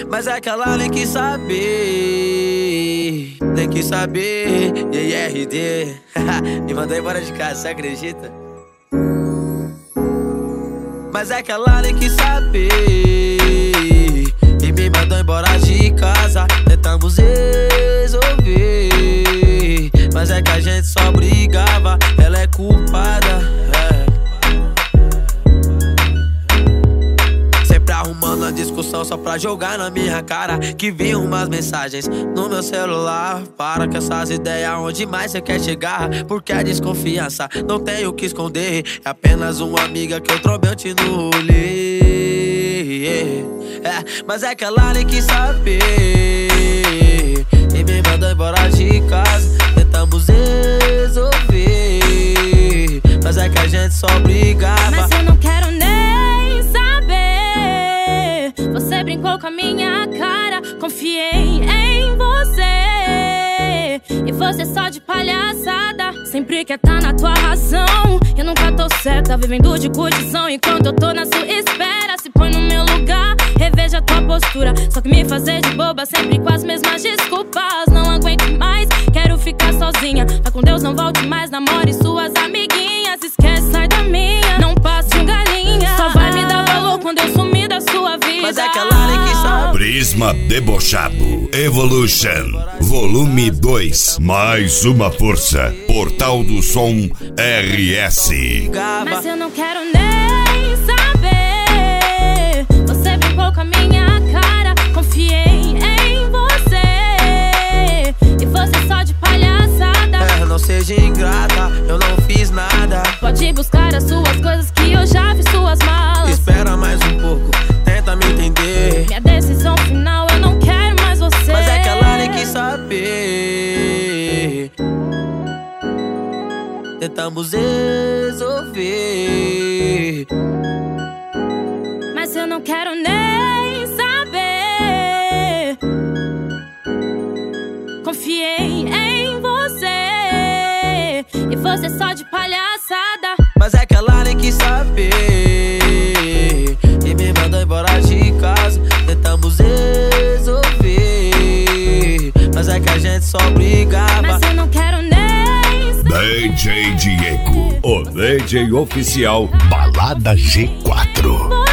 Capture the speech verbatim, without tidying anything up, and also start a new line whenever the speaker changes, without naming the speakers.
Mas é que ela nem quis saber, nem quis saber. E aí, R D me mandou embora de casa, você acredita? Mas é que ela nem quis saber e me mandou embora de casa. Tentamos resolver, mas é que a gente só brigava. Ela é culpada, é. Sempre arrumando a discussão só pra jogar na minha cara. Que vi umas mensagens no meu celular. Para com essas ideias, onde mais você quer chegar? Porque a desconfiança não tem o que esconder. É apenas uma amiga que eu trombei no rolê, é. Mas é que ela nem quis saber e me mandou embora de casa. Tentamos resolver, mas é que a gente só brigava.
Mas eu não quero nem saber. Você brincou com a minha cara, confiei em você, e você só de palhaçada. Sempre quer tá na tua razão, eu nunca tô certa, vivendo de curtição enquanto eu tô na sua espera. Se põe no meu lugar, reveja tua postura. Só que me fazer de boba, sempre com as mesmas desculpas. Não aguento mais, quero ficar sozinha. Vai com Deus, não volte mais, namore suas amiguinhas. Esquece, sai da minha, não passe um galinha. Só vai me dar valor quando eu sumir da sua vida.
Mas é que ela nem quis saber.
Prisma Debochado Evolution Volume dois. Mais uma força. Portal do Som R S.
Mas eu não quero nem saber. Você brincou com a minha cara, confiei em você, e você só de palhaçada.
É, não seja ingrata, eu não fiz nada.
Pode buscar as suas coisas que eu já vi suas malas.
Espera mais um pouco, tenta me entender.
Minha decisão final, eu não quero mais você.
Mas é que ela nem quis saber. Tentamos resolver,
mas eu não quero nem saber. Confiei em você, e você só de palhaçada.
mas é que ela nem quis saber e me mandou embora de casa. Tentamos resolver, mas é que a gente só brigava.
Mas eu não quero nem
D J Diego, o D J oficial Balada G quatro.